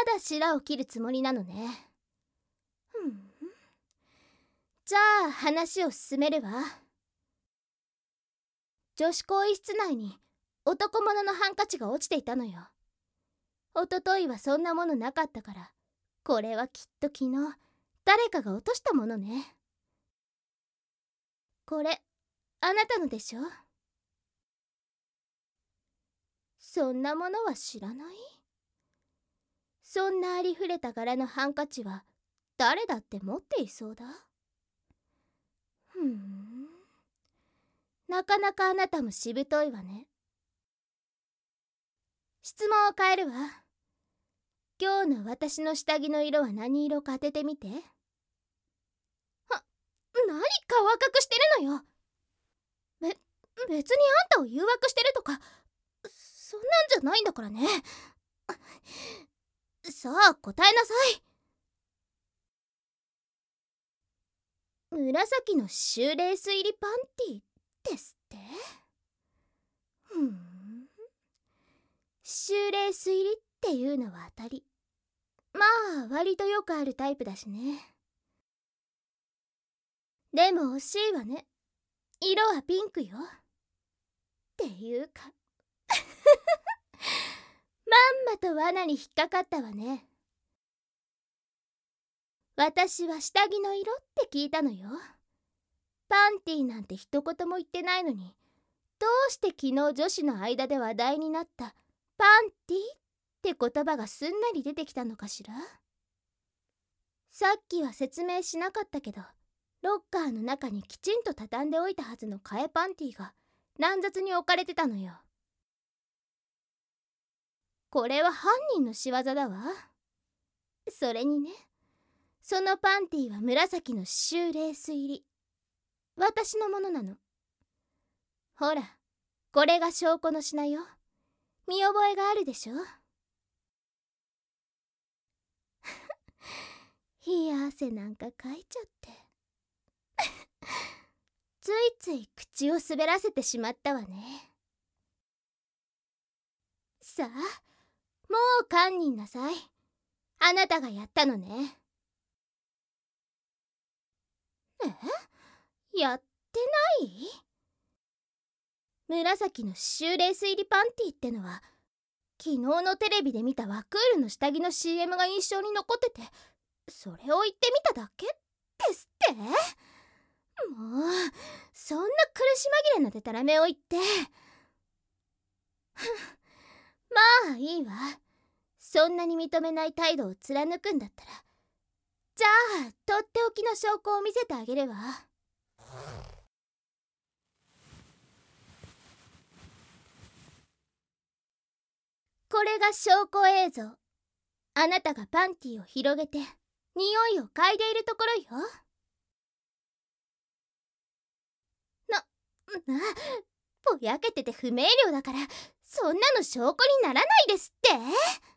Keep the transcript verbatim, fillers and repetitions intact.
だ白を切るつもりなのね。ふん。じゃあ話を進めるわ。女子更衣室内に男物のハンカチが落ちていたのよ。おとといはそんなものなかったから、これはきっと昨日誰かが落としたものね。これあなたのでしょ。そんなものは知らない。そんなありふれた柄のハンカチは誰だって持っていそうだ。ふん、なかなかあなたもしぶといわね。質問を変えるわ。今日の私の下着の色は何色か当ててみて。は、何顔赤くしてるのよ。べ、別にあんたを誘惑してるとかそんなんじゃないんだからね。さあ答えなさい。紫のシューレース入りパンティですって。ふん、シューレース入りっていうのは当たり。まあ割とよくあるタイプだしね。でも惜しいわね。色はピンクよ。っていうかまんまと罠に引っかかったわね。私は下着の色って聞いたのよ。パンティなんて一言も言ってないのに、どうして昨日女子の間で話題になったパンティって言葉がすんなり出てきたのかしら。さっきは説明しなかったけど、ロッカーの中にきちんと畳んでおいたはずの替えパンティが乱雑に置かれてたのよ。これは犯人の仕業だわ。それにね、そのパンティは紫のシューレース入り。私のものなの。ほら、これが証拠の品よ。見覚えがあるでしょ。冷や汗なんかかいちゃってついつい口を滑らせてしまったわね。さあ、もう堪忍なさい。あなたがやったのね。え？やってない？紫のシューレース入りパンティってのは昨日のテレビで見たワクールの下着の シーエム が印象に残ってて、それを言ってみただけですって？もうそんな苦し紛れなデタラメを言ってまあいいわ。そんなに認めない態度を貫くんだったら、じゃあとっておきの証拠を見せてあげるわ。これが証拠映像。あなたがパンティを広げて匂いを嗅いでいるところよ。な、な、ぼやけてて不明瞭だから、そんなの証拠にならないですって。